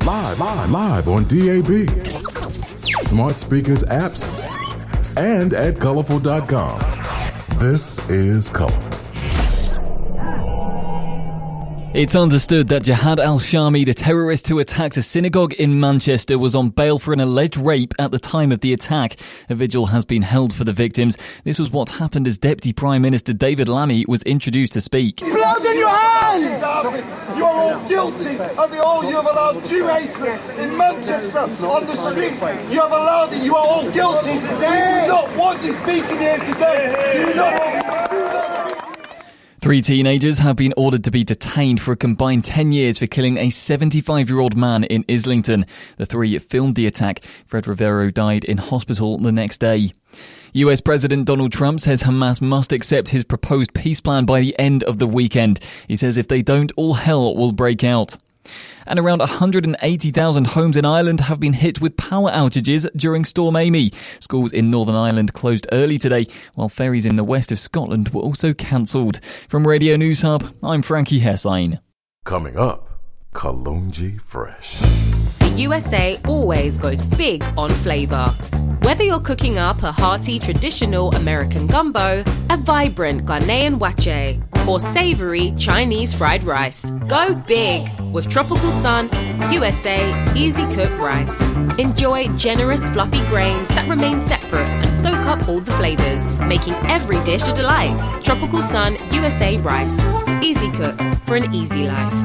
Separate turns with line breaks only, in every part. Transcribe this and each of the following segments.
Live on DAB, smart speakers, apps, and at colorful.com. This is Colorful.
It's understood that Jihad al-Shami, the terrorist who attacked a synagogue in Manchester, was on bail for an alleged rape at the time of the attack. A vigil has been held for the victims. This was what happened as Deputy Prime Minister David Lammy was introduced to speak.
Blood in your hands! You're all guilty of the all you have allowed Jew hatred in Manchester on the street. You have allowed it. You are all guilty. We do not want you speaking here today. You do not want.
3 teenagers have been ordered to be detained for a combined 10 years for killing a 75-year-old man in Islington. The 3 filmed the attack. Fred Rivero died in hospital the next day. US President Donald Trump says Hamas must accept his proposed peace plan by the end of the weekend. He says if they don't, all hell will break out. And around 180,000 homes in Ireland have been hit with power outages during Storm Amy. Schools in Northern Ireland closed early today, while ferries in the west of Scotland were also cancelled. From Radio News Hub, I'm Frankie Hessine.
Coming up, Kalunji Fresh.
The USA always goes big on flavour. Whether you're cooking up a hearty traditional American gumbo, a vibrant Ghanaian wache, or savoury Chinese fried rice, go big with Tropical Sun USA Easy Cook Rice. Enjoy generous fluffy grains that remain separate and soak up all the flavours, making every dish a delight. Tropical Sun USA Rice. Easy Cook for an easy life.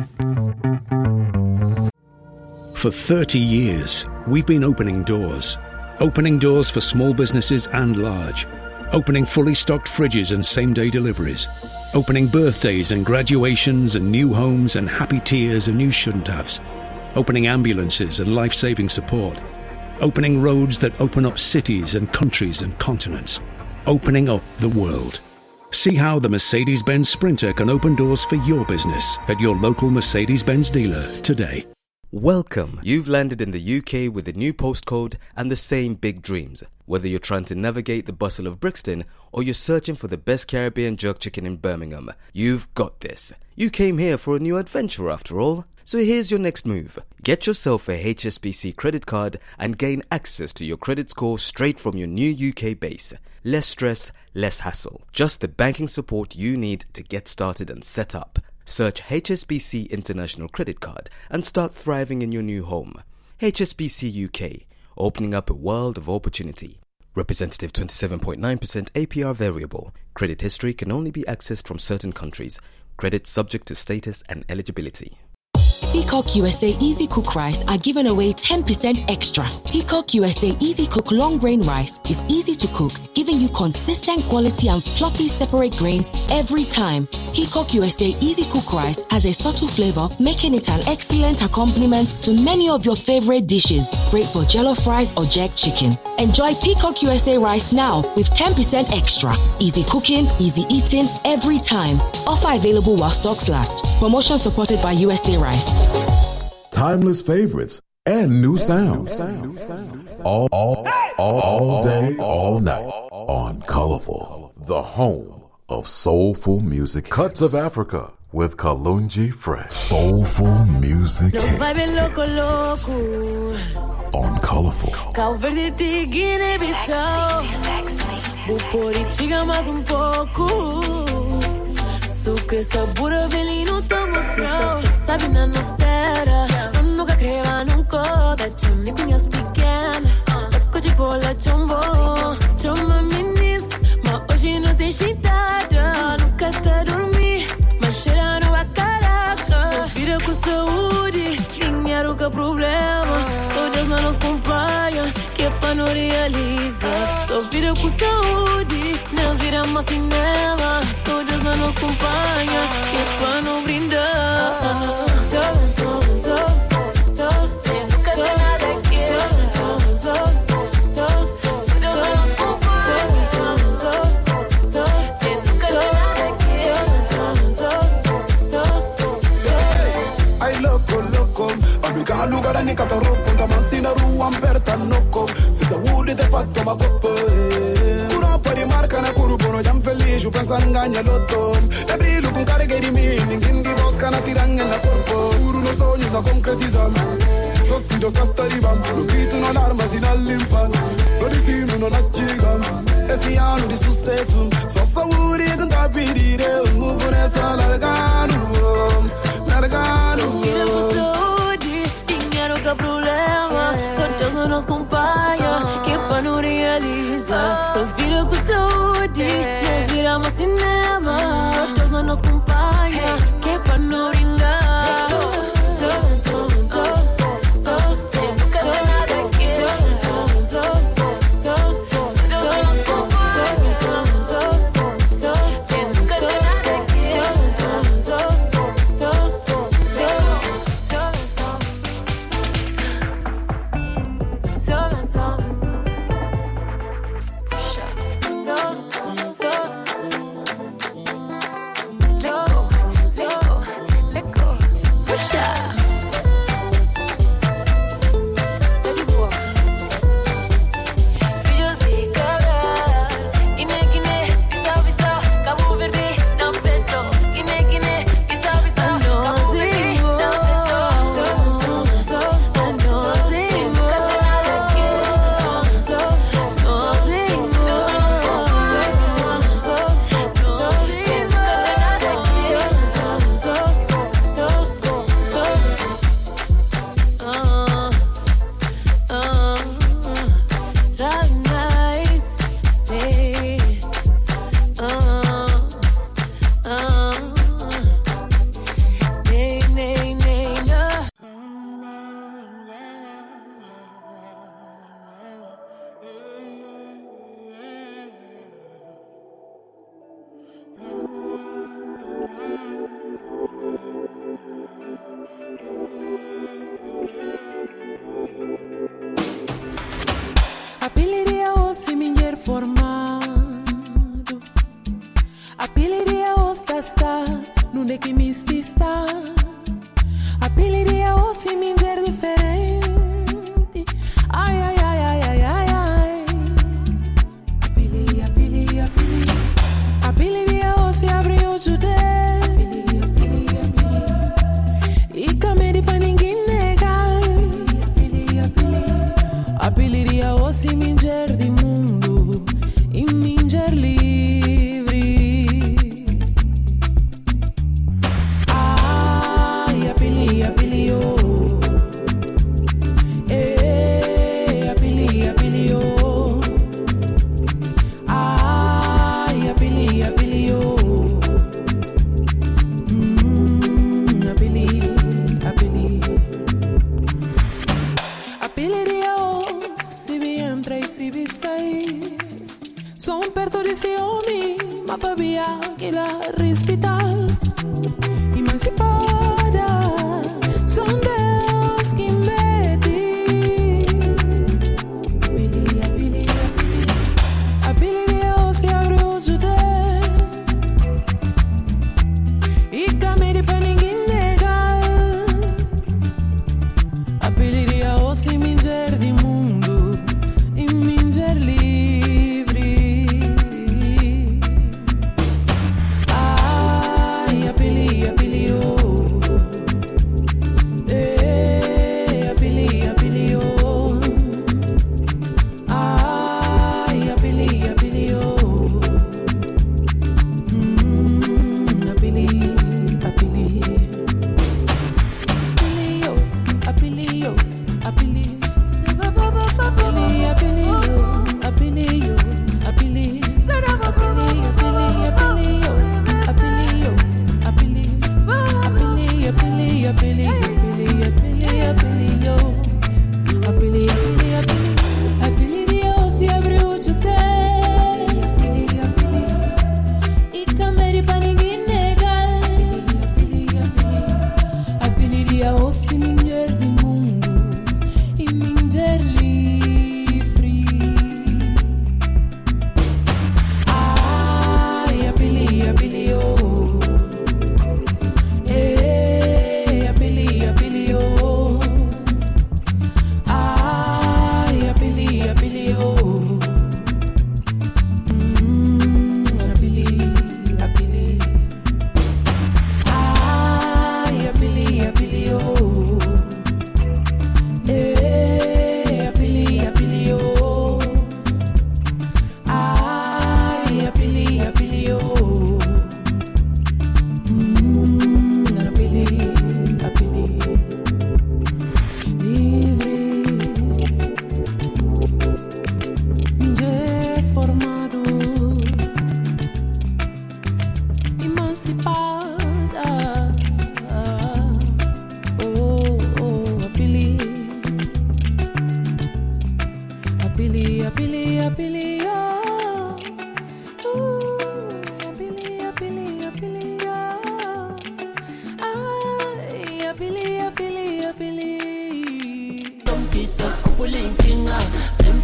For 30 years, we've been opening doors. Opening doors for small businesses and large. Opening fully stocked fridges and same-day deliveries. Opening birthdays and graduations and new homes and happy tears and new shouldn't-haves. Opening ambulances and life-saving support. Opening roads that open up cities and countries and continents. Opening up the world. See how the Mercedes-Benz Sprinter can open doors for your business at your local Mercedes-Benz dealer today.
Welcome. You've landed in the UK with a new postcode and the same big dreams. Whether you're trying to navigate the bustle of Brixton or you're searching for the best Caribbean jerk chicken in Birmingham, you've got this. You came here for a new adventure after all. So here's your next move. Get yourself a HSBC credit card and gain access to your credit score straight from your new UK base. Less stress, less hassle. Just the banking support you need to get started and set up. Search HSBC International Credit Card and start thriving in your new home. HSBC UK, opening up a world of opportunity. Representative 27.9% APR variable. Credit history can only be accessed from certain countries. Credit subject to status and eligibility.
Peacock USA Easy Cook Rice are giving away 10% extra. Peacock USA Easy Cook Long Grain Rice is easy to cook, giving you consistent quality and fluffy separate grains every time. Peacock USA Easy Cook Rice has a subtle flavor, making it an excellent accompaniment to many of your favorite dishes. Great for jollof rice or jerk chicken. Enjoy Peacock USA Rice now with 10% extra. Easy cooking, easy eating every time. Offer available while stocks last. Promotion supported by USA Rice.
Timeless favorites and new sounds. All day, all night on Colorful, the home of soulful music. Cuts of Africa with Kalunji Fresh. Soulful music hits on Colorful.
Sucre, sabor, velino, tô mostrando. Sabe na nostera, eu nunca creva nunca. Da chumni pinhas pequena, toco de bola jumbo. Chama minis, mas hoje não tem chitada. Nunca tá dormir, mas cheirando a caraca. Só vida com saúde, dinheiro que é problema. Só Deus não nos acompanha, que é pra não realizar. Só vida com saúde, nós viramos cinema. Só Deus não nos acompanha, que é pra não brindar. Nunca tem nada aqui.
Ai loco, amica lugar ni catarroco, da mansina rua amperta nocco. Se saúde de fatto ma coppe. Pura pari mar
cana curupono, jam felice, io penso a ingagna l'otto. E brillo con cariche di meaning, quindi bosca na tiranga nella corpo. Puro uno sogno da concretizzare. Sossido sta arrivando, lo grito un'alarma si dall'impano. Lo destino non acciga, e si hanno di successo. So sauri con capire, un move ne sa largano, largano.
Sfida questo oggi, ignaro che problema. So Deus non nos acompanha, che pa non realiza. Sfida questo oggi, nos viramos cinema. So Deus não nos acompanha, que pa não ringa.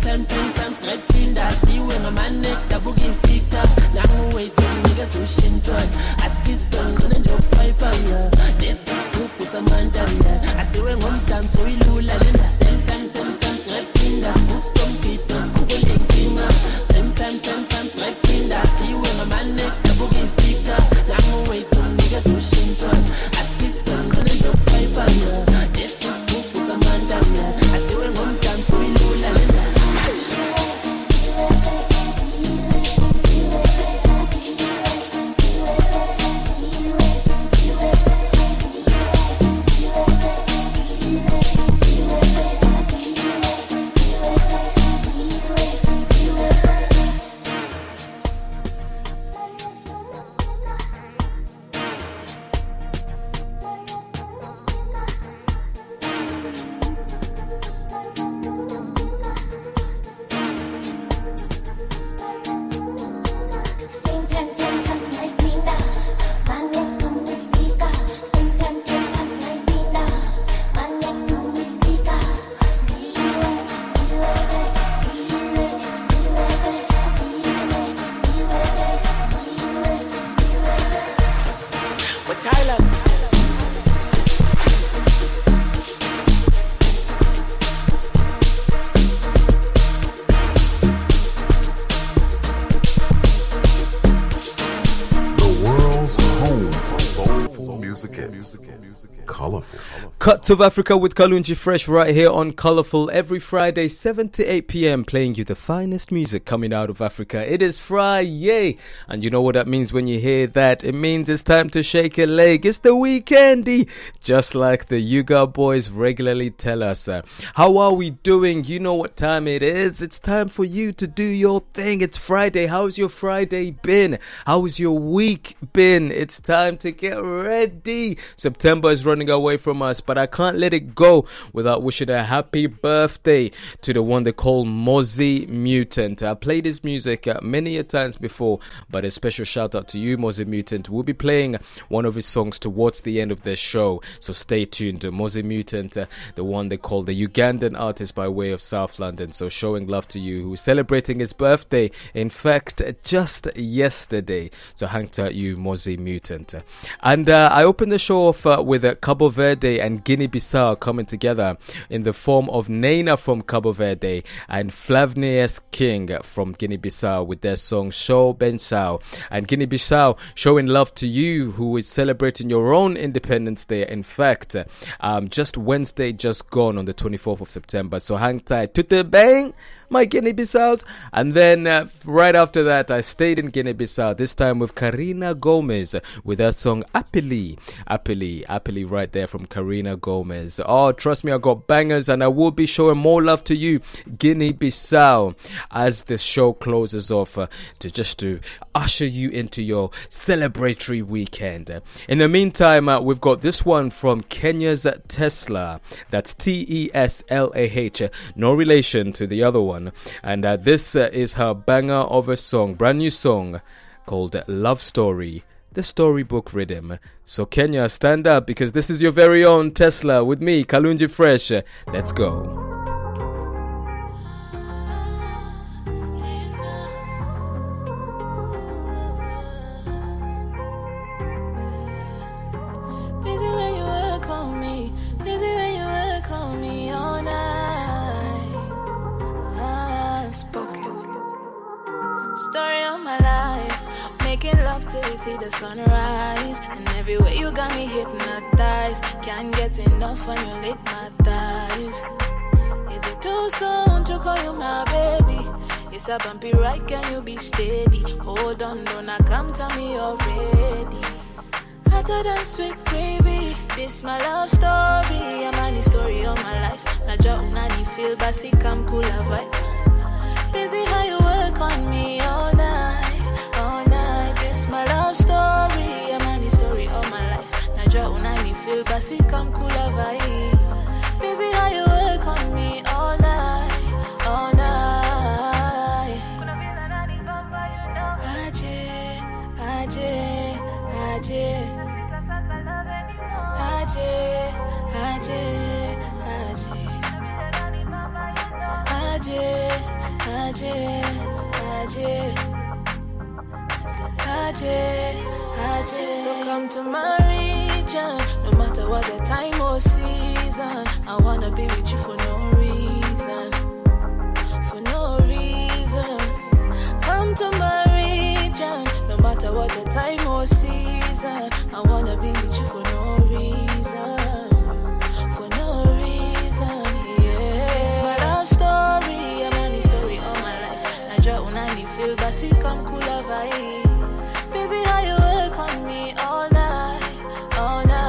time, 10 times, red pin that. See when my man neck, the boogie picked up. Now I'm waiting, niggas who shin try. As this done, gonna joke swipe on ya. This is group with some man down there. I see when one time, so we lula in the same time, 10 times, red pin that. Move some people, scoop a leg king up. Same time, 10 times, red pin that. See when my man neck, the boogie picked up. Now I'm waiting, niggas who shin try. As this done, gonna joke swipe on ya. This is group with some man down there. I see when one time, so we lula in the
Colorful.
Cuts of Africa with Kalunji Fresh right here on Colorful every Friday 7 to 8 p.m. playing you the finest music coming out of Africa. It is Friday, and you know what that means when you hear that. It means it's time to shake a leg. It's the weekendy, just like the Yuga boys regularly tell us. How are we doing? You know what time it is. It's time for you to do your thing. It's Friday. How's your Friday been? How's your week been? It's time to get ready. September is running away from us, but I can't let it go without wishing a happy birthday to the one they call Mozzie Mutant. I played his music many a times before, but a special shout out to you, Mozzie Mutant. We'll be playing one of his songs towards the end of the show, so stay tuned. Mozzie Mutant, the one they call the Ugandan artist by way of South London, so showing love to you, who's celebrating his birthday, in fact, just yesterday. So hang tight, you Mozzie Mutant. And I opened the show off with Cabo Verde and Guinea-Bissau coming together in the form of Nena from Cabo Verde and Flavnius King from Guinea-Bissau with their song Show Bensao. And Guinea-Bissau showing love to you who is celebrating your own Independence Day. In fact, just Wednesday just gone on the 24th of September. So hang tight. Tute bang, my Guinea-Bissaus. And then right after that, I stayed in Guinea-Bissau, this time with Karina Gomez with her song Apili right there from Karina Gomez. Oh, trust me, I got bangers, and I will be showing more love to you, Guinea-Bissau, as the show closes off to usher you into your celebratory weekend. In the meantime, we've got this one from Kenya's Tesla. That's Teslah, no relation to the other one. And this is her banger of a song, brand new song called Love Story, the storybook rhythm. So Kenya, stand up, because this is your very own Tesla with me, Kalunji Fresh. Let's go.
Story of my life, making love till you see the sunrise, and everywhere you got me hypnotized. Can't get enough when you lick my thighs. Is it too soon to call you my baby? It's a bumpy ride, can you be steady? Hold on, don't I come tell me you're ready. Hotter than sweet gravy, this my love story. I'm on the story of my life. Najua unani feel basi come cool vibe. Busy how you work on me all night, all night. This my love story, I'm on the story of my life. Najua unani feel basi come cool vibe. Busy how you work on me all night, all night. Aje, aje, aje, aje, aje, aje, aje. So come to my region, no matter what the time or season. I wanna be with you for no reason, for no reason. Come to my region, no matter what the time or season. I wanna be with you for no reason, for no reason. Yeah, it's my love story, I'm on the story all my life. I drop when I need feel, but see come cool vibe. Busy how you work on me all night, all night.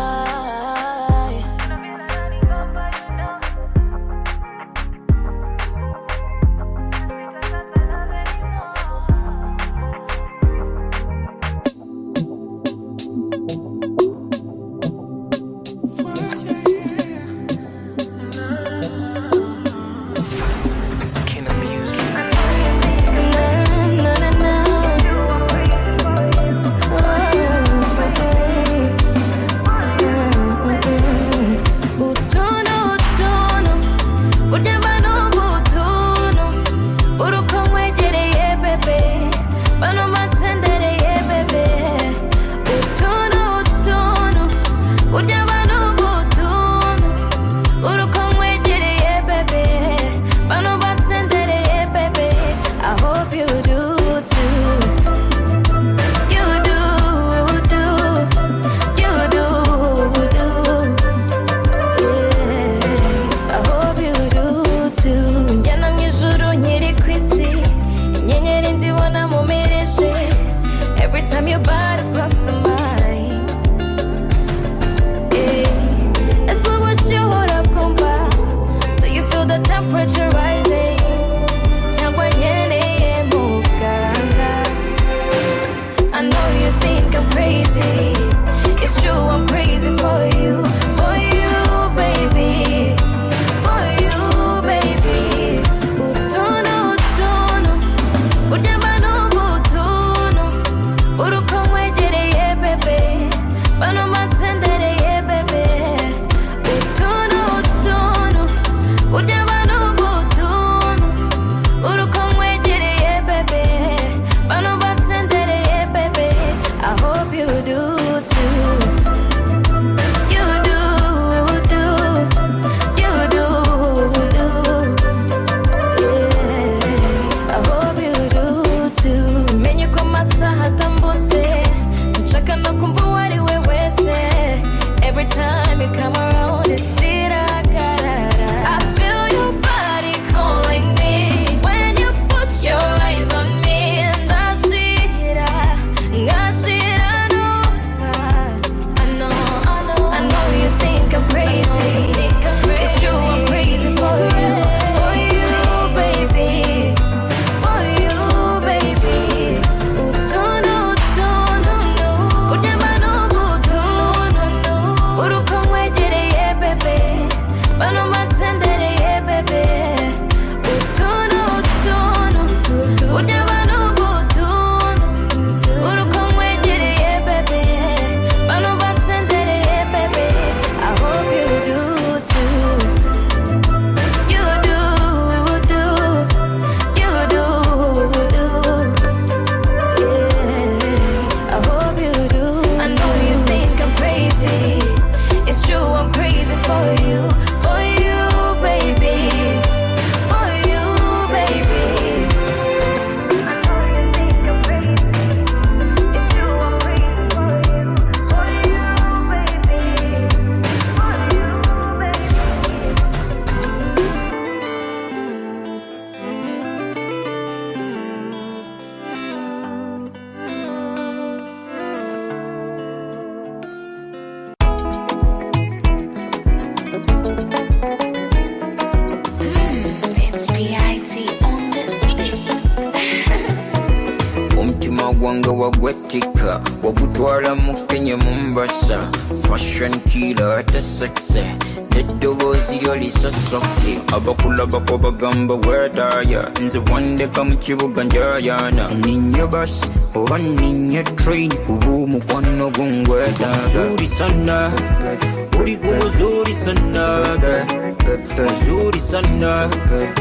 wanga wagwetika wagutwala mu Kenya Mombasa fashion killer ate sexy neddobozi lyo liso softy abakula bako bagamba wedaya nze wandeka mu kibuga njayana ninye bus oba ninye train kubu mukwano gungweda zuri sana uri go zuri sana zuri sana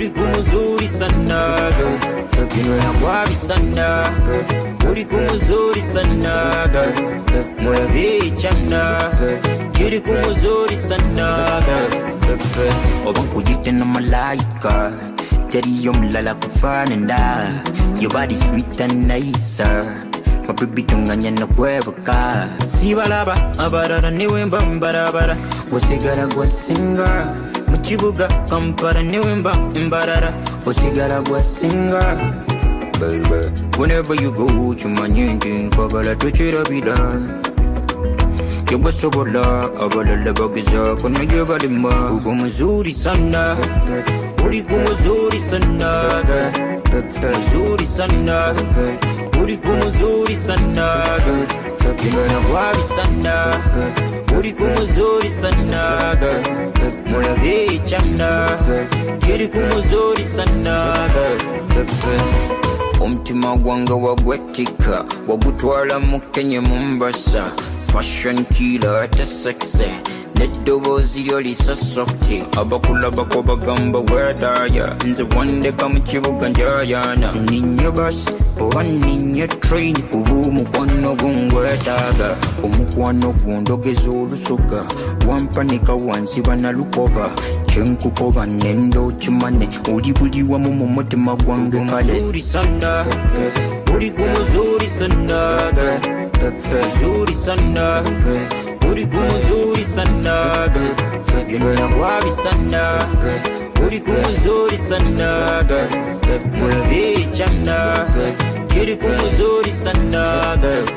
uri kumuzuri sana girl. Bino nagwabi sana uri kumuzuri sana girl. Mulabi chana uri kumuzuri sana girl. Obang kujite na malaika Teri yom lala kufananda. Your body sweet and nicer. My baby tunganya na kwebaka. Sibalaba abarara niwe mbambarabara. Wasigara gwasinga Muchibuga kampara niwe mbambarara. Wasigara gwasinga baby. Whenever you go chuma nyingi Kwagala tuchira bidan. Yabwa sobola abalala bagiza Kono yabalima Ugo mzuri sana uri kumuzuri sana muzuri sana uri kumuzuri sana Bino nagwabi sana uri kumuzuri sana Mulabi chana uri kumuzuri sana Umtima gwanga wagwetika Wagutwala mukenye Mombasa. Fashion killer at the sexy Nedobozi yoli so softy. Abakula bako bagamba where are ya? Nze one day come chibuga njayana. Ninyo bus, one ninyo train. Kubu mukwano gungwe taga. Umukwano gundo gezulu soka. Wampanika wansi wana lukova. Chenku kova nendo chimane. Uli wa mumote magwange kale. Zuri sana, uri kumuzuri sana. Zuri sana, uri kumuzuri sana. Bino nagwabi sana, uri kumuzuri sana. Mulabi chana, uri kumuzuri sana.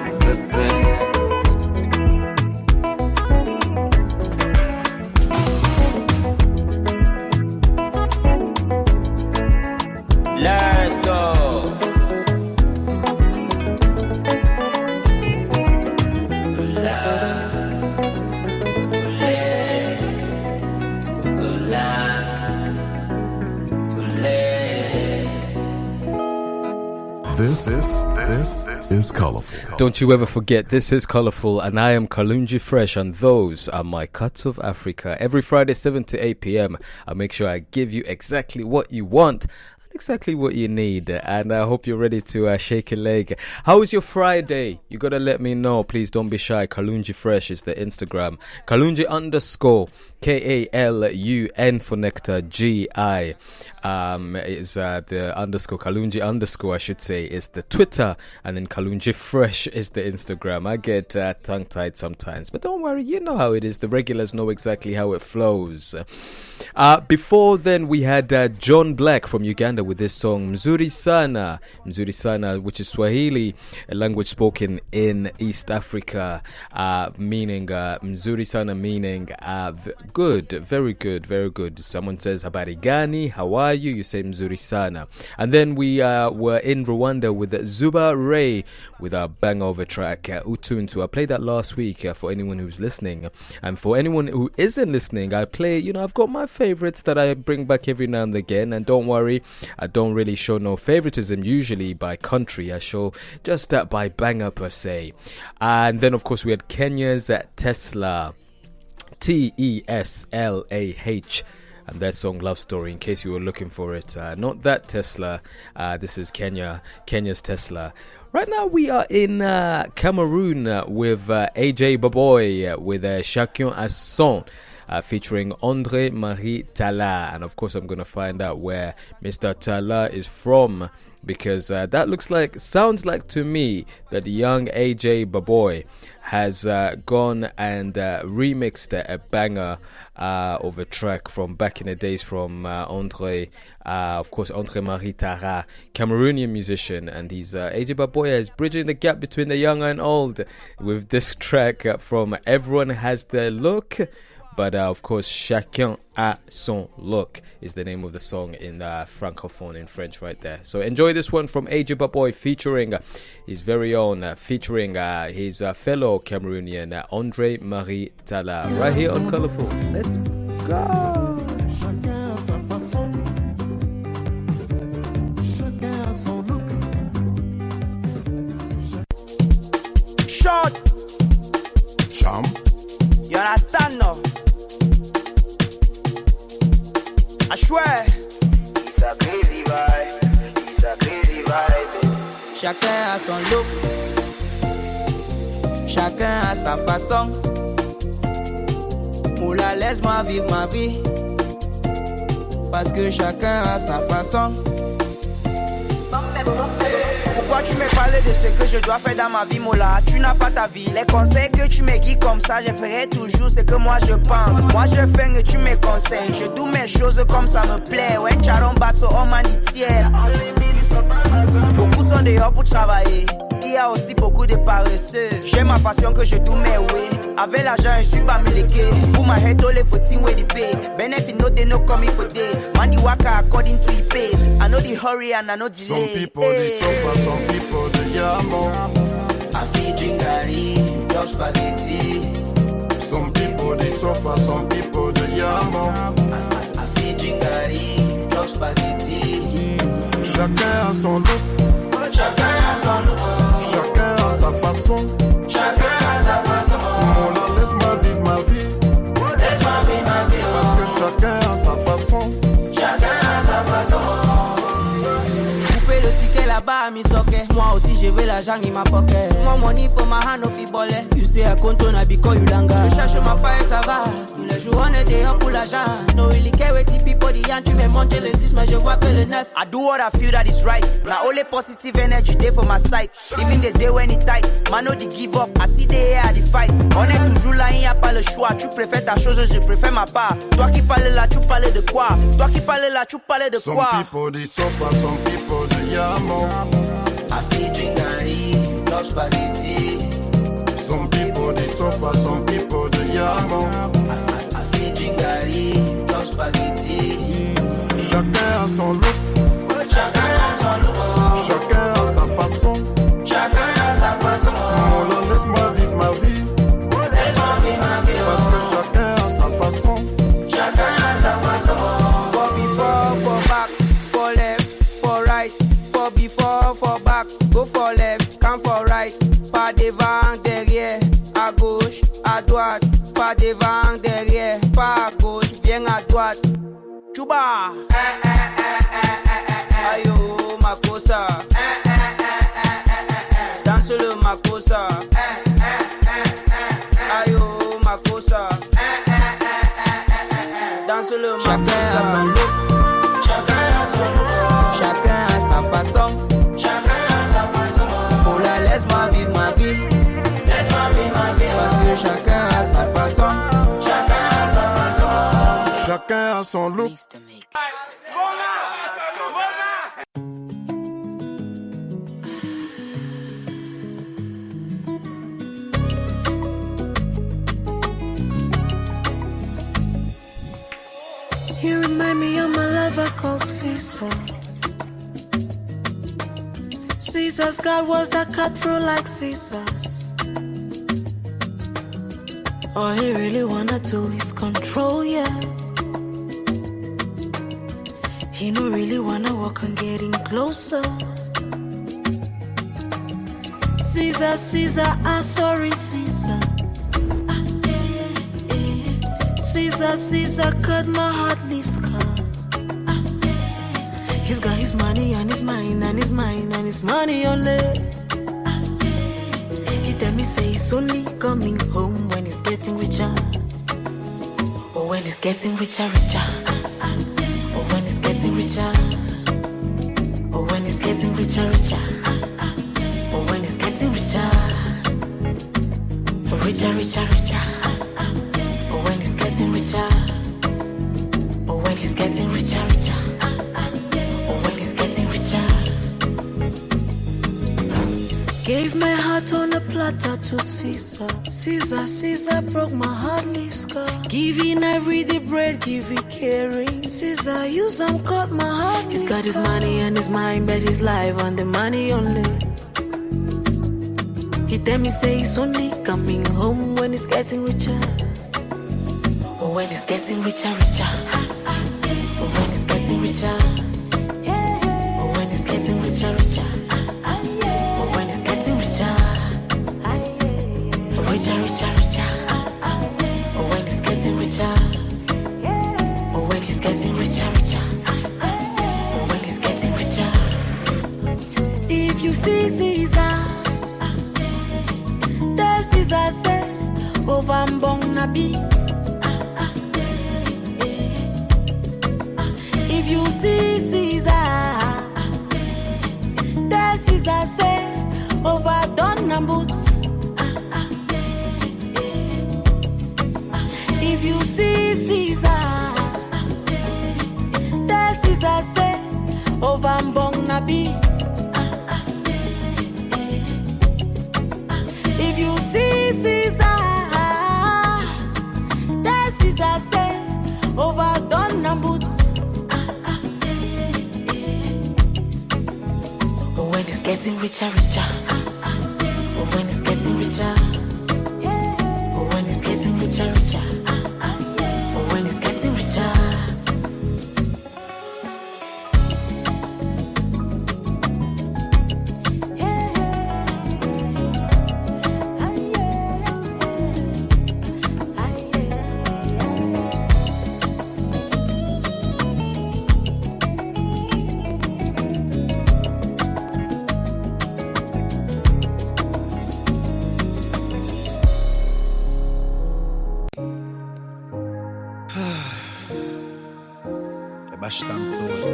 Let's go.
This is Colorful.
Don't you ever forget, this is Colorful, and I am Kalunji Fresh, and those are my Cuts of Africa. Every Friday, 7 to 8 p.m., I make sure I give you exactly what you want, exactly what you need, and I hope you're ready to shake a leg. How was your Friday? You gotta let me know. Please don't be shy. Kalunji Fresh is the Instagram. Kalunji _ KALUN for nectar GI is the underscore. Kalunji _ I should say is the Twitter, and then Kalunji Fresh is the Instagram. I get tongue tied sometimes, but don't worry, you know how it is. The regulars know exactly how it flows. Before then, we had John Black from Uganda with this song Mzuri Sana, which is Swahili, a language spoken in East Africa, meaning Mzuri Sana, meaning good, very good, very good. Someone says habari gani, how are you? You say Mzuri Sana. And then we were in Rwanda with Zuba Ray with our bang over track Utuntu. I played that last week for anyone who's listening, and for anyone who isn't listening, I play, I've got my favorites that I bring back every now and again. And don't worry, I don't really show no favoritism usually by country. I show just by banger per se. And then of course we had Kenya's Teslah, TESLAH, and their song Love Story, in case you were looking for it. Not that Tesla, this is Kenya's Tesla. Right now we are in Cameroon with AJ Baboy with Chacun a son, featuring André-Marie Talla. And of course I'm going to find out where Mr. Talla is from, because that sounds like to me that the young AJ Baboy has gone and remixed a banger of a track from back in the days from André-Marie Talla, Cameroonian musician, and he's AJ Baboy is bridging the gap between the young and old with this track from Everyone Has Their Look. But of course, Chacun a son look is the name of the song in francophone, in French, right there. So enjoy this one from AJ Baboy featuring his very own, featuring his fellow Cameroonian André-Marie Talla, right here on Colorful. Let's go.
Short.
Champ.
You understand now? I swear.
crazy vibe. It's a crazy vibe.
Chacun a son look, chacun a sa façon. Moula, laisse-moi vivre ma vie, parce que chacun a sa façon. Pourquoi tu me parles de ce que je dois faire dans ma vie, Mola? Tu n'as pas ta vie. Les conseils que tu me guides comme ça, je ferai toujours ce que moi je pense. Moi je fais et tu me conseilles. Je dois mes choses comme ça me plaît. Ouais, Charon Batso, on m'en dit tiers. Beaucoup sont dehors pour travailler. Il y a aussi beaucoup de paresseux. J'ai ma passion que je dois mes way. Avec l'argent, je suis pas miliqué. Pour ma head, all the 14 way to pay. Benefit no they no come for day. Money waka according to the pace. I know the hurry and I know the delay.
Some people they suffer, some people they yamo.
I feel dringari, chop spaghetti.
Some people they suffer, some people they yamo.
I feel dringari, chop spaghetti.
Chacun a son look.
Chacun a son look.
Chacun a sa façon.
Chacun a sa façon.
Mola, laisse-moi vivre ma vie.
Laisse-moi vivre ma vie.
Parce que chacun a sa façon.
Chacun a sa façon.
Couper le ticket là-bas à mi socket. Moi aussi je veux l'argent in ma pocket. More money for my hand of ibole. You say I can't turn a because you langa. Je cherche ma paille ça va. Tous les jours on est dehors pour l'argent. No really care what the people the tu me montes le 6 mais je vois que le 9. I do what I feel that is right. Now only positive energy day for my side. Even the day when it tight, man no the give up. I see the air at the fight. On est toujours là, il n'y a pas le choix. Tu préfères ta chose, je préfère ma part. Toi qui parles là, tu parles de quoi? Toi qui parles là, tu parles de quoi?
Some people they suffer, some people they yamo.
I feel dringari, chop spaghetti.
Some people they suffer, some people they yamo.
I feel dringari, chop spaghetti.
Chacun a son look.
Chacun a son look.
Chacun a sa façon.
Chacun a sa façon.
Mola, laisse-moi vivre ma vie.
Laisse-moi vivre ma vie.
Parce que chacun a sa façon.
Chacun a sa façon.
For before, for back, for left, for right. For before, for back, go for left, come for right. Pas devant, derrière, à gauche, à droite. Pas devant, derrière, pas à gauche, viens à droite. Chuba. Ayo, Makosa. Danse le Makosa. Ayo, Makosa. Danse le Makosa. Chacun a son look.
Chacun a son look.
Chacun a sa façon.
Chacun a sa façon.
Pour la laisse-moi vivre ma vie.
Laisse-moi vivre ma vie.
Parce que chacun a sa façon.
Chacun a sa façon.
Chacun a son look.
You remind me of my lover called Caesar. Caesar's God was that cut through like Caesar's. All he really wanna do is control, yeah. He don't really wanna walk on getting closer. Caesar, Caesar, sorry, Caesar. Caesar, Caesar, cut my heart, leave scar. He's got his money on his mind, and his mind on his money only. He tell me say he's only coming home when he's getting richer. Or when he's getting richer, richer. Or when he's getting richer. Or when he's getting richer, richer. Or when he's getting richer. Richer, richer, richer. Or when he's getting richer. Or when he's getting richer, richer. Or when he's getting richer. Gave my heart on a platter to Caesar. Caesar, Caesar broke my heart, leave scar. Giving every the bread, give it caring. Caesar, use and cut my heart. He's got his money and his mind, bet his life on the money only. He tell me say he's only coming home when he's getting richer. Or when he's getting richer, richer. Or when he's getting richer. Or when he's getting richer, richer. Or when he's getting richer. Richer, richer, richer. Or when he's getting richer. Or when he's getting richer, richer. Or when see Caesar, this is a say over Mbong If you see Caesar, this is a say over Don Nambut. If you see Caesar, this is a say over Mbong Nabi. If you see Caesar, this is a say over Don Nambut. But when it's getting richer, richer. But when it's getting richer. But when it's getting richer, richer. But when it's getting richer.
Bastante dor.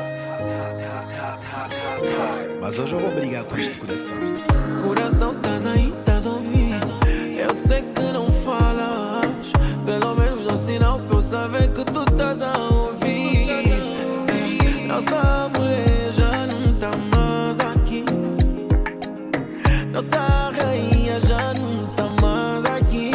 Mas hoje eu vou brigar com este coração.
Coração, estás aí, estás a ouvir? Eu sei que não falas. Pelo menos um sinal pra eu saber que tu estás a ouvir. Nossa mulher já não tá mais aqui. Nossa rainha já não tá mais aqui.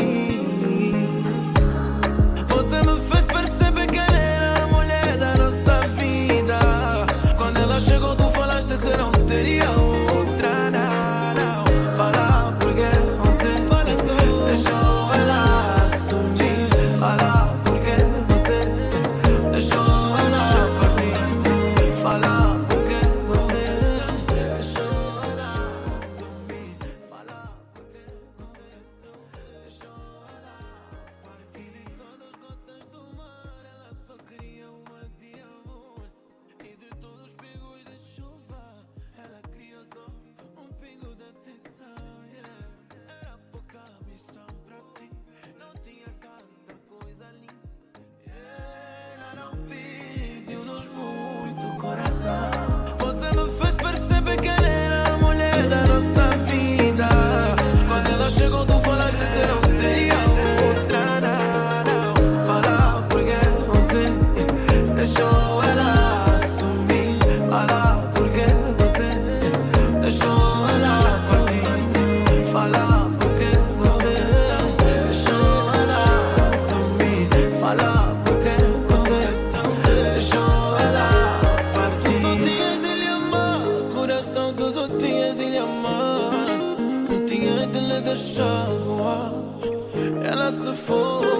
Você me fez perceber que ela era a mulher da nossa vida. Quando ela chegou, tu falaste que não teria outra, não. Fala porque você deixou ela assumir. Fala porque você deixou ela partir. Fala porque você deixou ela sofrer. Fala porque você deixou ela partir. De todas as gotas do mar, ela só queria uma de amor. E de todos os pingos de chuva, ela criou só pingo de atenção, yeah. Era pouca missão pra ti, não tinha tanta coisa ali, yeah. Ela não pediu-nos muito coração. Você me fez perceber que ela era a mulher da nossa vida. Quando ela chegou, tu falaste que não teria outra, não. Fala porque você deixou ela assumir. Fala porque você deixou ela partir. Fala porque você deixou ela sofrer. Fala porque você deixou ela partir. Tu só tinhas de lhe amar, coração, tu só tinhas de lhe amar. Não tinhas de lhe deixar voar. Ela se foi.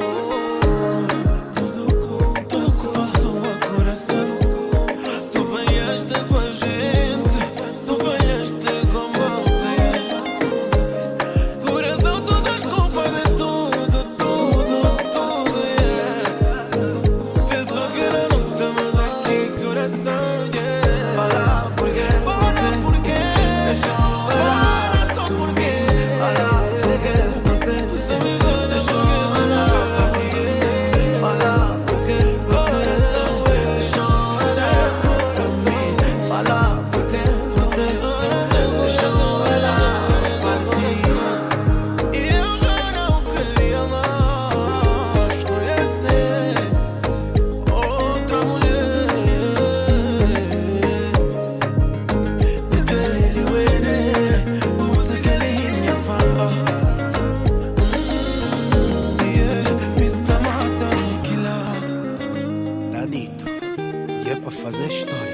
Tudo passou a coração. Tu venhaste com a gente, tu venhaste com a malta. Coração, tu das culpas de tudo, yeah. Pensou que era não estamos aqui, coração, yeah. Fala porque você deixou ela assumir. Fala porque você deixou ela partir. Fala porque você deixou ela sofrer. Fala porque você deixou ela partir. E eu já não queria mais conhecer outra mulher. Dele, música linha fala. Isso tá matando que lá.
Tá dito. E é pra fazer história.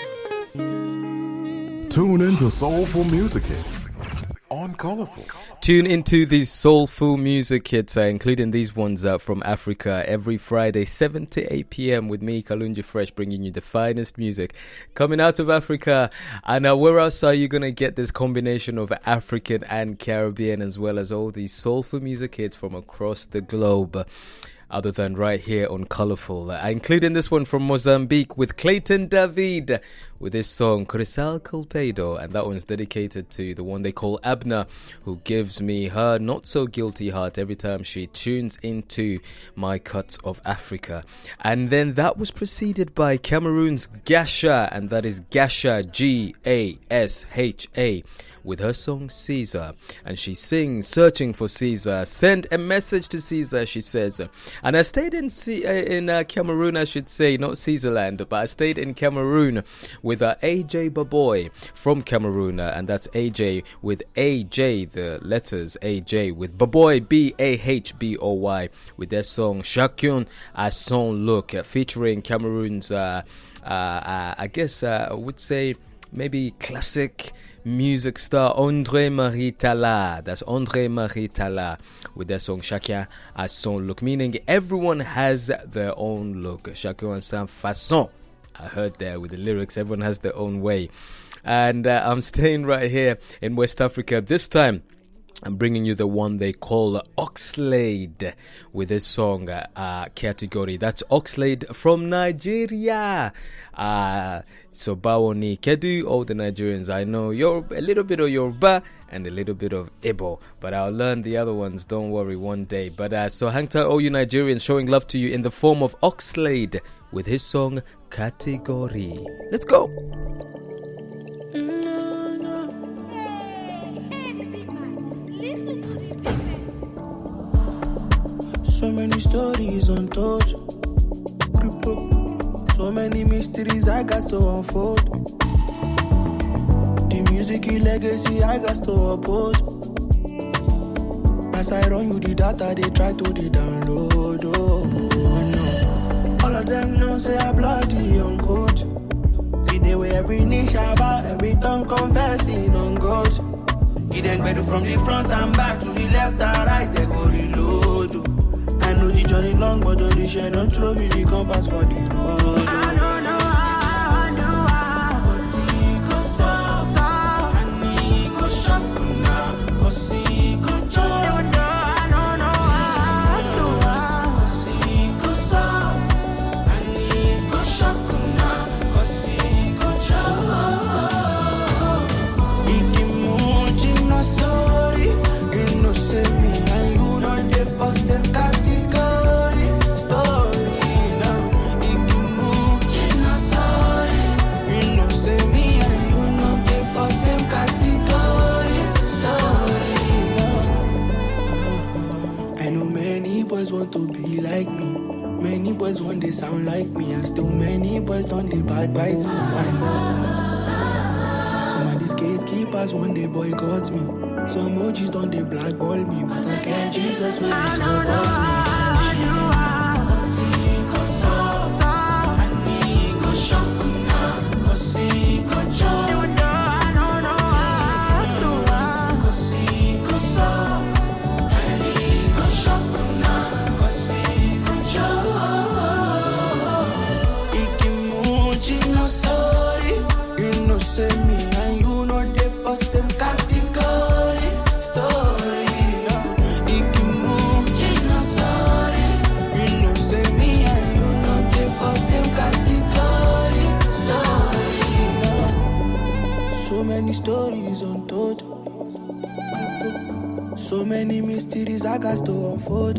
Tune into Soulful Music Hits on Colorful.
Tune into these soulful music hits, including these ones from Africa, every Friday, 7 to 8 p.m. with me, Kalunji Fresh, bringing you the finest music coming out of Africa. And where else are you going to get this combination of African and Caribbean, as well as all these soulful music hits from across the globe, other than right here on Colorful, including this one from Mozambique with Clayton David with this song Crisal Culpedo, and that one's dedicated to the one they call Abna, who gives me her not so guilty heart every time she tunes into my Cuts of Africa. And then that was preceded by Cameroon's Gasha, and that is Gasha, Gasha, with her song Caesar, and she sings Searching for Caesar. Send a message to Caesar, she says. And I stayed in Cameroon, I should say, not Caesarland, but I stayed in Cameroon with AJ Baboy from Cameroon, and that's AJ with AJ, the letters AJ, with Baboy, Bahboy, with their song Chacun a son look, featuring Cameroon's I guess I would say maybe classic music star André Marie Tala. That's André Marie Tala with their song Chacun a son look, meaning everyone has their own look. Chacun a sa façon. I heard there with the lyrics, everyone has their own way. And I'm staying right here in West Africa. This time I'm bringing you the one they call Oxlade with his song Category. That's Oxlade from Nigeria. So Bawoni Kedu, all the Nigerians, I know you're a little bit of Yoruba and a little bit of Igbo, but I'll learn the other ones, don't worry, one day. But so hang tight, all you Nigerians, showing love to you in the form of Oxlade with his song Category. Let's go.
So many stories untold, so many mysteries I got to unfold. The music legacy I got to uphold. As I run you the data, they try to download. Oh, no. All of them know say I bloody on code. We day where every niche about every tongue confessing on God. It ain't better from the front and back to the left and right, they go reload. I know the journey long, but on the share don't throw me the compass for the road. I don't know how, but he go soft. And he go sharp now, cause he go joy. I don't know how, cause he go soft. And he go sharp now, cause he go joy. He give me no sorry, he no say me, and you know the person got. Want to be like me. Many boys want they sound like me, and still many boys don't they backbite me. Some of these gatekeepers want they boycott me. Some emojis don't they blackball me, but I can't Jesus when they support me. Stories untold, so many mysteries I got to unfold.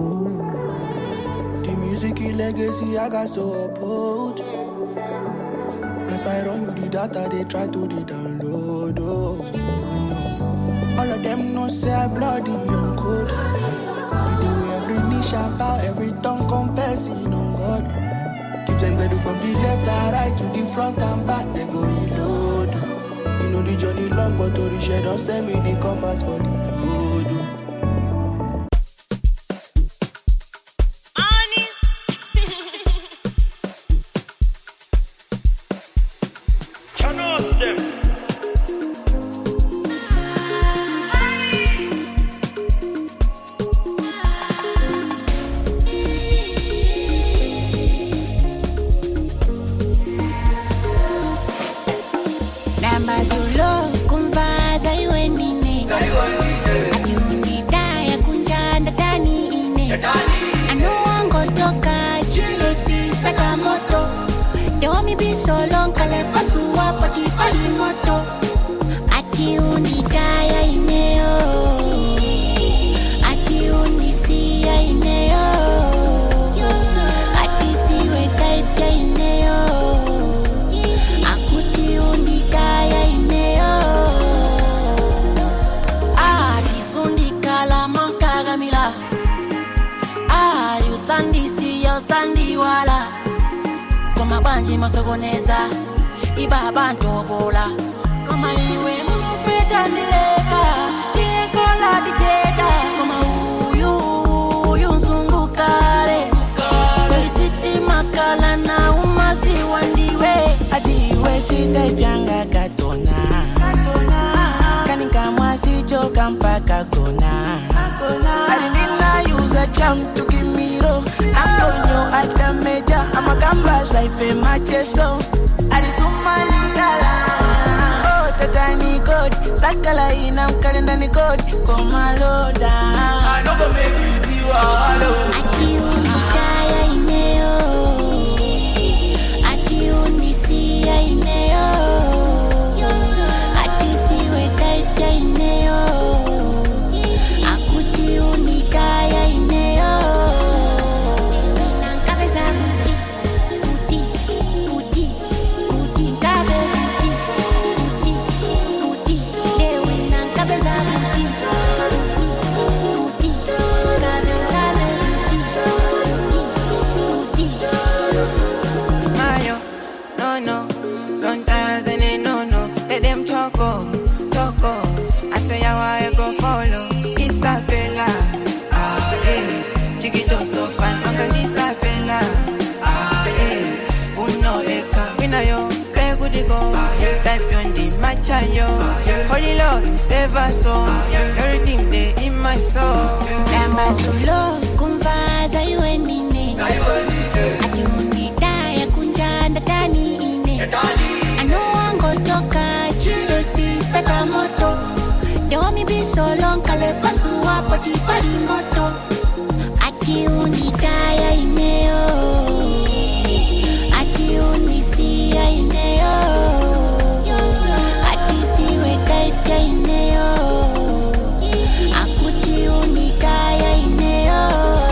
The music legacy I got to uphold. As I run with the data, they try to download. Oh. All of them know say I bloody on code. We do every niche about every tongue confessing on God. Keep them better from the left and right to the front and back, they go reload. You know the journey long, but to the share don't send me the compass for the road.
Zulo kumva zaiwendine
They want me be so long, kale pasua pati pali moto. Ati unikaya ineo, ati unisia ineo, ati siwe type ya ineo, akuti unikaya ineo. Ati sundikala mankagamila, ati usandi siya usandi wala. Koma banji masogoneza, iba abantu bola. Koma iwe munofeta nileka, niekola dijeda. Koma uyu nzungukale, soliciti makala na umazi wandiwe.
Adiwe sita ibyanga katona, kanika mwasi choka mpaka kona. Adimina use a jump to give me low. Antonio atameja, amakamba saife macheso. Adisumani gala, oh tatani god. Sakala ina mkalenda ni god, koma loda. I know go make you see walo.
Ati unikaya ineo, ati unisia ineo, ati siwe type ya ineo, akuti unikaya ineo. Nankabeza kuti, kuti, kuti, nkabe kuti, kuti, kuti, ewe nankabeza kuti, kuti, nkabe kuti, kuti, kuti.
Mayo, no, sometimes and they no. Let them talk. I say I go follow. Isabella, chiquito so fun, manga Isabella, uno eka, wina yo, pegu di go, type on the matcha yo, Holy Lord, save us all, everything they in my soul.
Namba zulo, kumvaza iwe nine, ati unidaya kunjanda tani ine, ano wango toka, chile si sakamoto. They want me be so long, kale pasua pati pali moto. Ati unikaya ineo, ati unisia ineo, ati siwe type ya ineo, akuti unikaya ineo.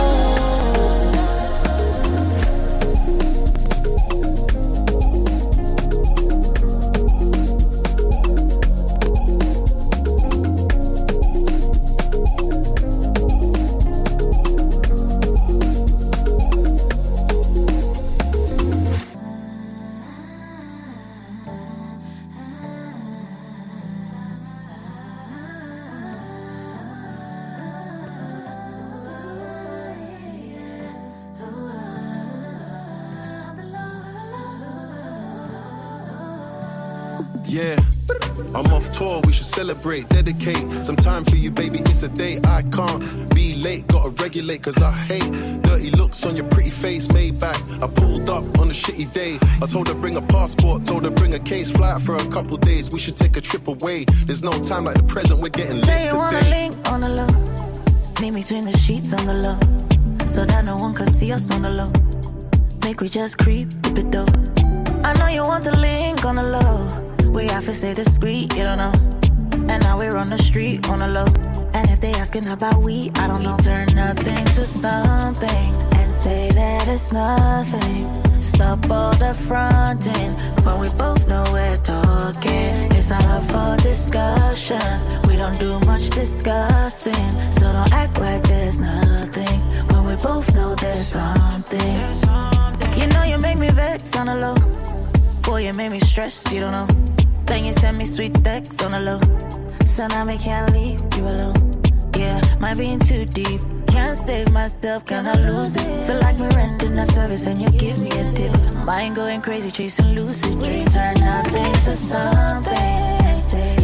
Yeah, I'm off tour, we should celebrate, dedicate some time for you, baby, it's a day I can't be late, gotta regulate, cause I hate dirty looks on your pretty face, made back, I pulled up on a shitty day, I told her bring a passport, told her bring a case, fly out for a couple days, we should take a trip away, there's no time like the present, we're getting lit
Say you wanna
today.
link on the low, meet between the sheets on the low, so that no one can see us on the low, make we just creep, dip it though, I know you want the link on the low, we have to stay discreet, you don't know. And now we're on the street on the low. And if they asking about we, I don't know. We turn nothing to something and say that it's nothing. Stop all the fronting when we both know we're talking. It's not up for discussion. We don't do much discussing. So don't act like there's nothing when we both know there's something. You know you make me vex on the low. Boy, you make me stress, you don't know. Then you send me sweet texts on the low. So now I can't leave you alone. Yeah, might be in too deep. Can't save myself, can I lose it? Feel like me rendering a service and you give me a tip. Mind going crazy, chasing lucid dreams. Turn nothing to something and say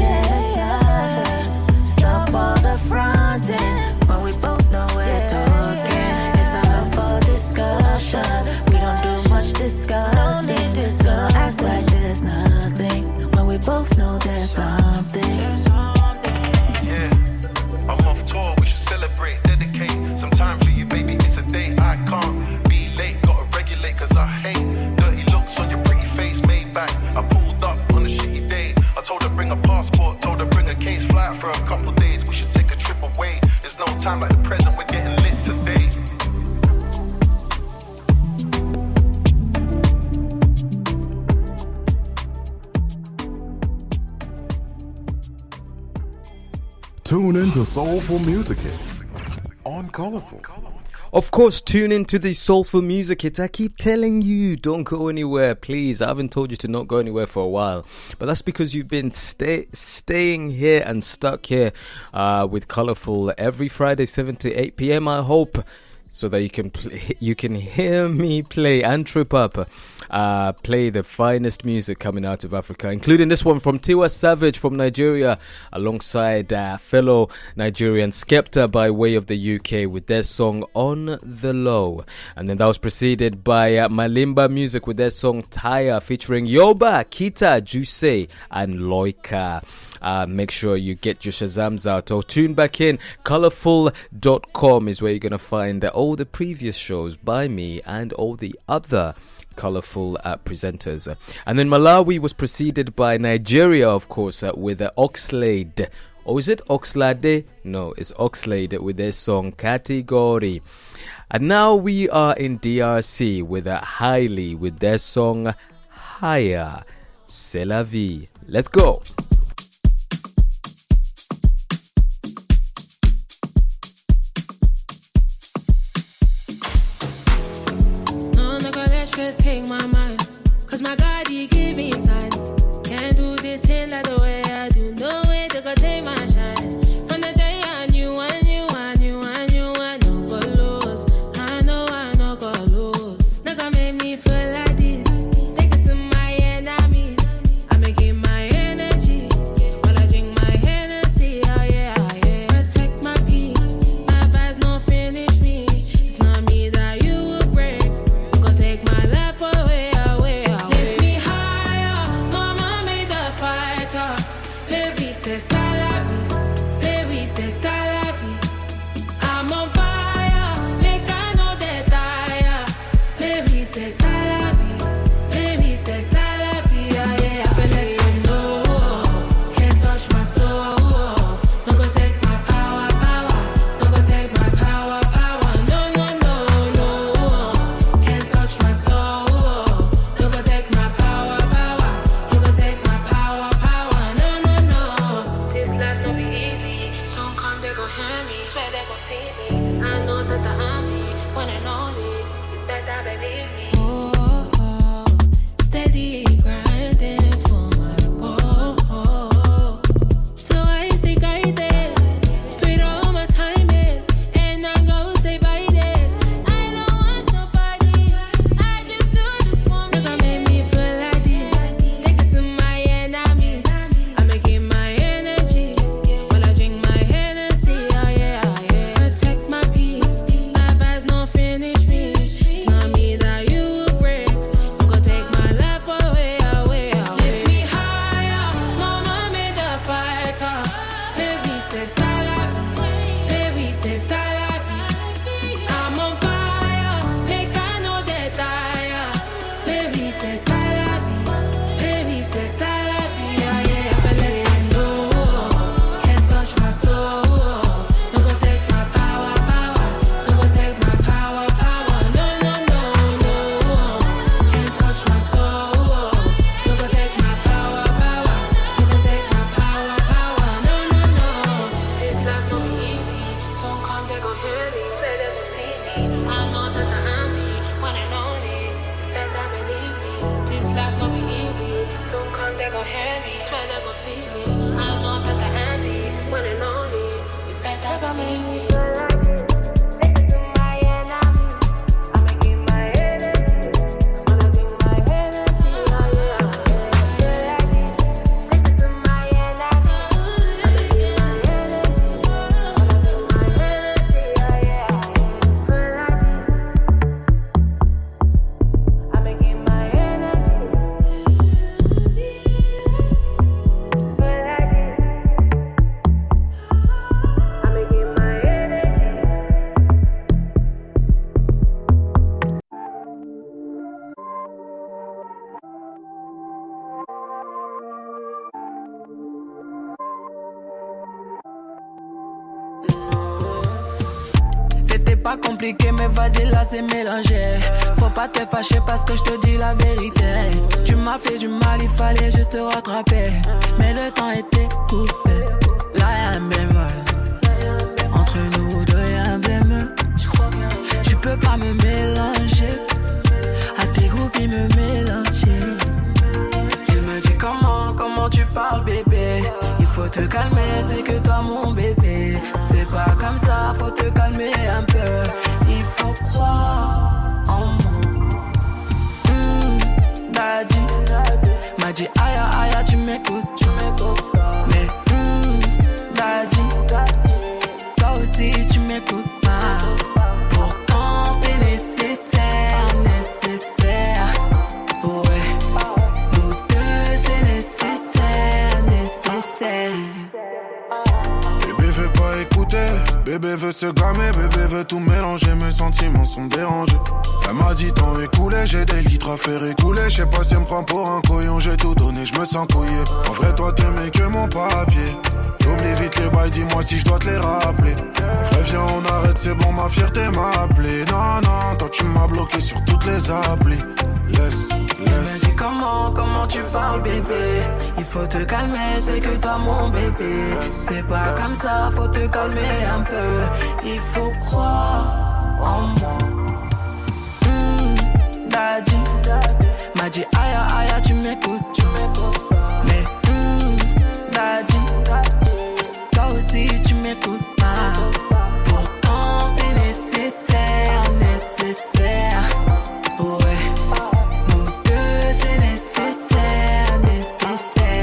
that it's nothing. Stop all the fronting when we both know we're talking. It's not up for discussion. We don't do much discussing. So act like there's nothing when we both know there's something.
Yeah, I'm off tour, we should celebrate, dedicate some time for you, baby, it's a day I can't be late, gotta regulate, cause I hate dirty looks on your pretty time like the present, we're getting lit today.
Tune in to Soulful Music Hits on Colorful.
Of course, tune into the Soulful Music Hits. I keep telling you, don't go anywhere, please. I haven't told you to not go anywhere for a while. But that's because you've been staying here and stuck here with Colorful every Friday, 7 to 8 p.m., I hope. So that you can hear me play and trip up, play the finest music coming out of Africa, including this one from Tiwa Savage from Nigeria, alongside fellow Nigerian Skepta by way of the UK with their song On the Low. And then that was preceded by Malimba Music with their song Taya, featuring Yoba, Kita, Juice and Loika. Make sure you get your Shazams out or tune back in. Colorful.com is where you're going to find all the previous shows by me and all the other Colorful presenters. And then Malawi was preceded by Nigeria, of course, with Oxlade. Or is it Oxlade? No, it's Oxlade with their song Category. And now we are in DRC with Hailey with their song Higher. C'est la vie. Let's go.
Just take my mind, cause my God, he give me sign. Can't do this thing like the way I do. No way to go take my shine. From the day I knew, I no go lose. I know go lose. Never make me feel like this. Take it to my enemies. I'm making my energy while I drink my Hennessy. Oh yeah. Protect my peace. My vibes no finish me. It's not me that you will break. I'm gonna take my life away. Lift me higher, mama made the fighter. Baby says salavi. I'm on fire, make I know that tire. Baby says salavi, yeah. I feel like you know, can't touch my soul. Don't go take my power. Don't go take my power. No. Can't touch my soul. Don't go take my power. Don't go take my power. No. This life no be easy. Soon come they gon' hear me, swear they gon' see me. I know that I'm the one and only. You better believe me. Steady grinding for my goal. So I stay guided, put all my time in, and I go stay by this. I don't watch nobody, I just do this for me. Never make me feel like this. Take it to my enemies. I'm making my energy while I drink my Hennessy. Oh yeah. Protect my peace. My vibes no finish me. It's not me that you will break. I'm gonna take my life away. Lift me higher, mama made the fighter. Baby says salavi. I'm on fire, make I know that tire. Baby says salavi. Yeah. I feel like you know, can't touch my soul. Don't go take my power. Don't go take my power. No. Can't touch my soul. Don't go take my power. Don't go take my power. No. This life no be easy. Soon come they gon' hear me, swear they gon' see me. I know that I'm the one and only. Better believe me. This life no be easy. Soon come they gon' hear me, swear they gon' see me. I know that I'm the one and only. You better believe me. My pas compliqué, mais vas-y, là c'est mélangé. Faut pas te fâcher parce que je te dis la vérité. Tu m'as fait du mal, il fallait juste te rattraper. Mais le temps était coupé. Là y'a un bémol. Entre nous deux y'a un bémol. Tu peux pas me mélanger. À tes groupes ils me mélanger. Il me dit comment tu parles bébé. Il faut te calmer, c'est que toi mon bébé. C'est pas comme ça, faut te calmer un peu. Il faut croire en moi. Daddy m'a dit aïe aïe tu m'écoutes. Mais daddy, toi aussi tu m'écoutes pas. Pourtant c'est nécessaire. Ouais, nous deux c'est nécessaire.
Bébé veut pas écouter, bébé veut se gamer, bébé veut tout mélanger, mes sentiments sont dérangés. Elle m'a dit temps écoulé, j'ai des litres à faire écouler. Je sais pas si elle me prend pour un couillon, j'ai tout donné, je me sens couillé. En vrai toi t'aimais que mon papier. T'oublies vite les bails, dis-moi si je dois te les rappeler. En vrai viens on arrête, c'est bon ma fierté m'a appelé. Non, toi tu m'as bloqué sur toutes les applis. Laisse.
Il me dit comment tu parles bébé. Il faut te calmer, c'est que toi mon bébé. C'est pas comme ça, faut te calmer un peu. Il faut croire en moi. Daddy m'a dit aïe tu m'écoutes. Mais daddy, toi aussi tu m'écoutes pas. Pourtant c'est nécessaire. Ouais, nous deux c'est nécessaire.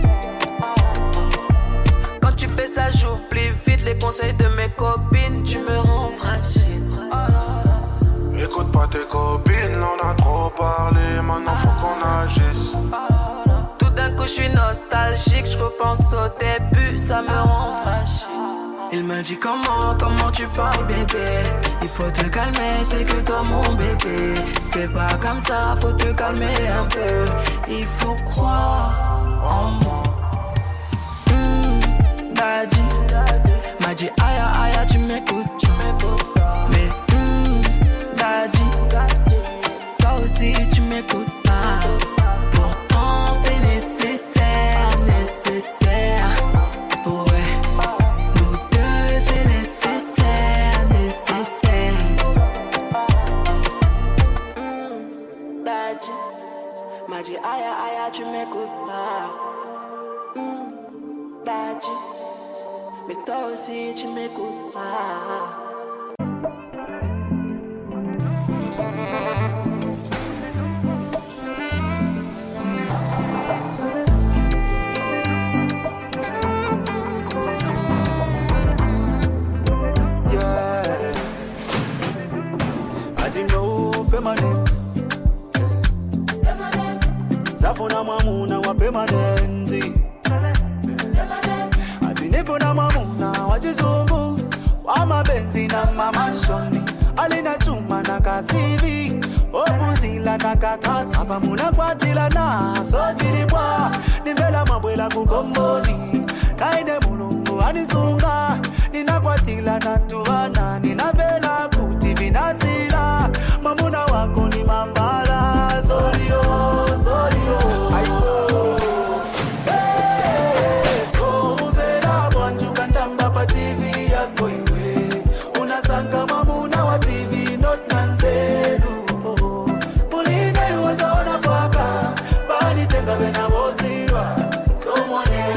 Quand tu fais ça j'oublie vite les conseils de mes copines. Tu me rends fragile.
Écoute pas tes copines, on a trop parlé, maintenant faut qu'on agisse.
Tout d'un coup je suis nostalgique, je repense au début, ça me rend fragile. Il me dit comment tu parles bébé. Il faut te calmer, c'est que toi mon bébé. C'est pas comme ça, faut te calmer un peu. Il faut croire en moi. Daddy m'a dit aïe tu m'écoutes. Mais daddy, toi aussi tu m'écoutes pas. Pourtant c'est nécessaire. Ouais, nous deux c'est nécessaire. Daddy m'a dit aïe tu m'écoutes pas. Daddy, mais toi aussi tu m'écoutes pas.
Permanent. Safuna mamuna wa permanent. Atinefuna mamuna wa jizungu wa mabenzi na mamanshoni. Alina chuma na kasivi opuzila na kakasa. Hapa muna kwatila na sojilibwa. Nivela mabwela kukomboni. Kaide mulungu anisunga. Nina kwatila na tuwana. Nina vela kuti vinasila. Mamuna wako ni mambala. Solio Aipo So uvela bwanju kandamba pa TV yako iwe. Unasanga mamuna wa TV not nanzelu. Muline wazona faka bani tenga bena boziwa. Somone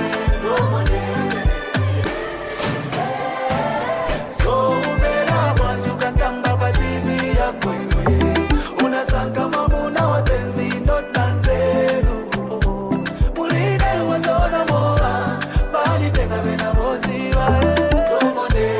So uvela bwanju kandamba pa TV yako iwe. Unasanga mamuna wa tenzi not nanzelu. Muline wazona moa bani tenga bena boziwa. Somone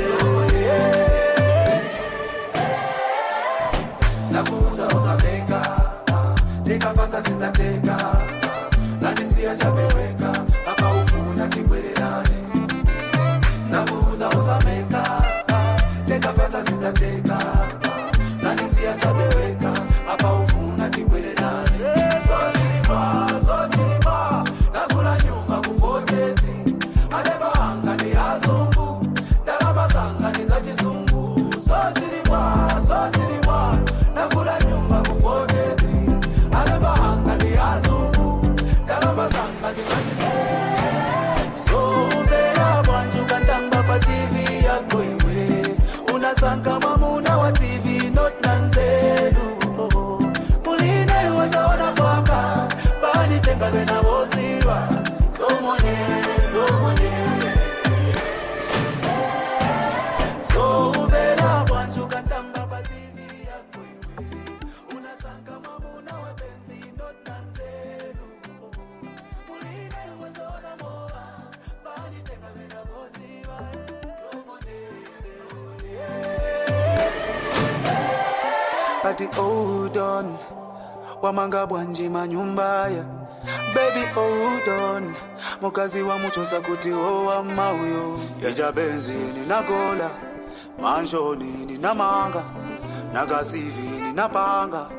Nakuza usameka Nikafasa zizateka Nanisia chabeweka Hapa ufuna kibwerelane Nakuza usameka Nikafasa zizateka Nanisia chabeweka Hapa ufuna kibwerelane Sojilima Nakula nyumba kufoteti Adeba anga ni azungu Dalama zanga ni za chizungu Sojilima ati hold on wamanga bwanji manyumbaya baby hold on mukazi wa muchosa kuti owa mauyo yeja benzini nagola manshoni ninamanga nagasivi ninapanga